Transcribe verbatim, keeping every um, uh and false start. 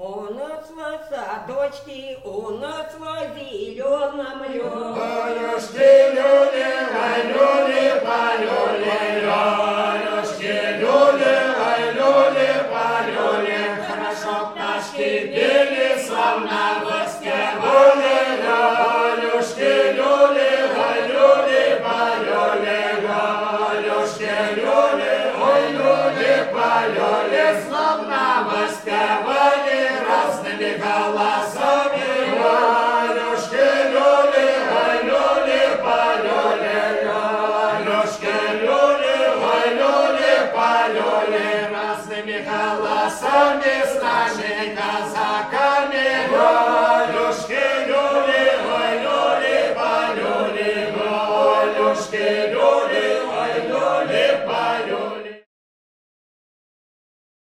У нас в садочке, у нас в зеленом лёд. Валюшки, люли, ай, люли, полюли, Валюшки, люли, ай, люли, полюли. Хорошо пташки пели, славно воспевали, Валюшки, люли, ай, люли, полюли, Валюшки, люли, ай, люли, полюли. Славно воспевали разными голосами, Валюшки, люли, ай, люли, полюли, Валюшки, люли, ай, люли, полюли. Разными голосами с нами казака.